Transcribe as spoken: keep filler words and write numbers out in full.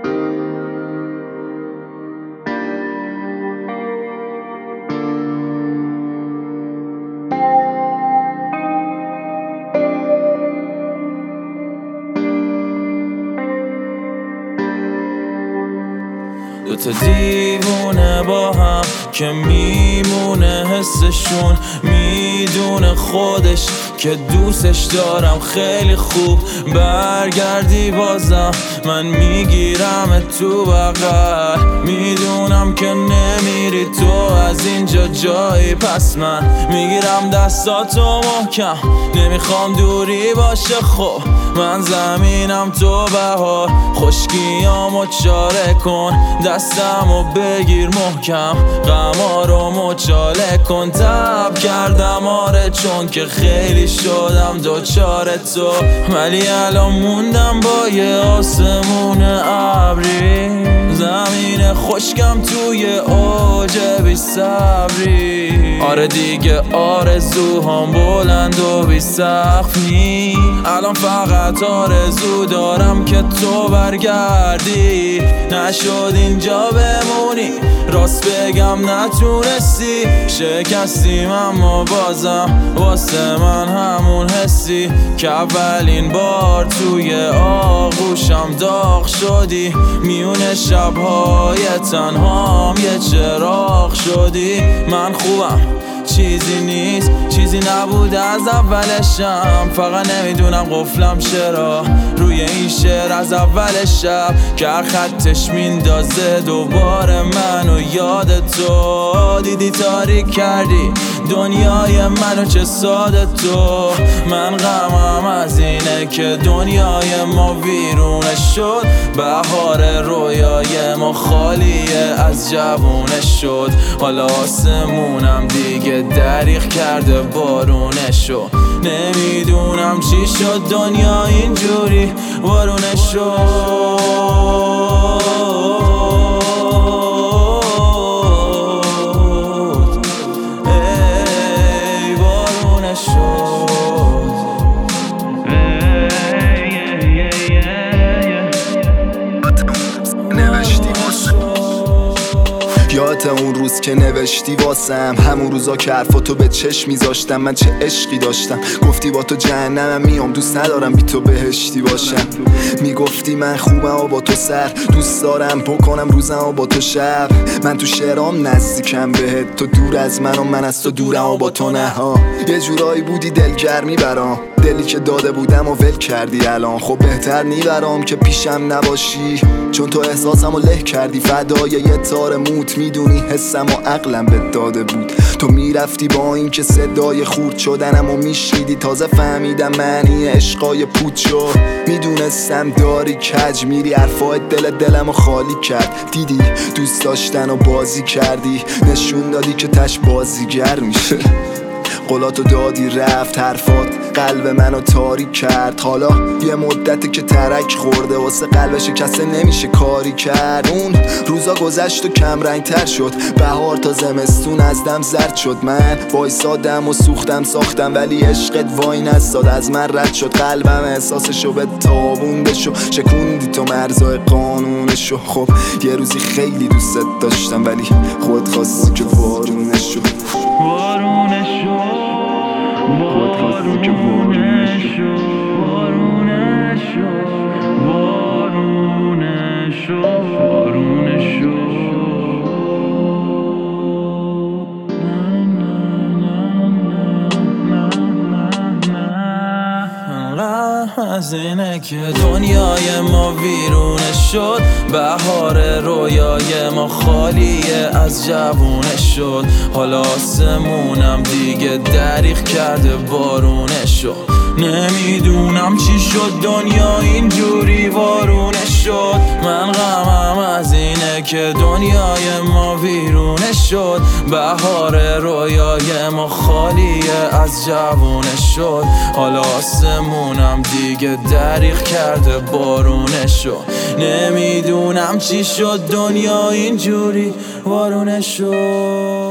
دوتا دیوونه با هم که میمونه حسشون، میدونه خودش که دوستش دارم خیلی خوب. برگردی بازم من میگیرم تو بغل، میدونم که نمیری تو از اینجا جایی، پس من میگیرم دستاتو محکم، نمیخوام دوری باشه. خب من زمینم تو بهار، خشکیامو چاره کن، دستمو بگیر محکم، غمارو مچاله کن. تب کردم آره چون که خیلی شدم دوچار تو، ولی الان موندم با یه آسمون ابری، زمین خشکم توی اوج بی صبری. آره دیگه آرزوهام بلند و بی سقف نی، الان فقط آرزو دارم که تو برگردی. نشد اینجا بمونی، راست بگم نتونستی، شکستیم اما بازم واسه من همون حسی که اولین بار توی آغوشم داغ شدی. میونه شبهای تنهام یه چراغ شدی. من خوبم چیزی نیست، چیزی نبود از اولشم، فقط نمیدونم قفلم چرا روی این شعر از اول شب که خطش میندازه دوباره منو یاد تو. دیدی تاریک کردی دنیای منو چه ساده تو، من غمم از اینه که دنیای ما ویرونه شد، بهار رویای ما خالیه از جوونه شد. حالا آسمونم دیگه دریغ کرده بارونشو، نمیدونم چی شد دنیا اینجوری وارونه شد. ای وارونه شد. یادت اون روز که نوشتی واسم، همون روزا که حرفاتو به چشم میذاشتم، من چه عشقی داشتم. گفتی با تو جهنمم میام، دوست ندارم بی تو بهشتی باشم. میگفتی من خوبم و با تو سر، دوست دارم بکنم روزم و با تو شب. من تو شعرام نزدیکم بهت، تو دور از من و من از تو دورم و با تو نه ها. یه جورایی بودی دلگرمی برام، دلی که داده بودم و ول کردی الان. خب بهتر نیبرام که پیشم نباشی، چون تو احساسم و له کردی فدای یه تار موت. میدونی حسم و عقلم به داده بود، تو میرفتی با این که صدای خورد شدنم و میشنیدی. تازه فهمیدم معنی عشقای پوت شد، میدونستم داری کج میری، حرفای دل دلم و خالی کرد. دیدی دوست داشتن و بازی کردی، نشون دادی که تش بازیگر میشه. قولاتو دادی رفت، حرفات قلب منو تاریک کرد. حالا یه مدته که ترک خورده، واسه قلب شکسته نمیشه کاری کرد. اون روزا گذشت و کم رنگ تر شد، بهار تا زمستون از دم زرد شد. من وایسادم و سوختم ساختم، ولی عشقت وای نستاد، از من رد شد. قلبم احساسشو به تابون بشو، شکوندی تو مرزای قانونشو. خب یه روزی خیلی دوست داشتم، ولی خود خواستی که وارونشو وارونشو وارونشو وارونشو وارونشو وارونشو. از اینه که دنیای ما ویرونه شد، بهار رویای ما خالیه از جوونه شد. حالا آسمونم دیگه دریغ کرده بارونه شد، نمیدونم چی شد دنیا اینجوری وارونه شد. من غمم از اینه که دنیای ما ویرونه شد، بهار رویای ما خالیه از جوونه شد. حالا آسمونم دیگه دریغ کرده بارونه شد، نمیدونم چی شد دنیا اینجوری وارونه شد.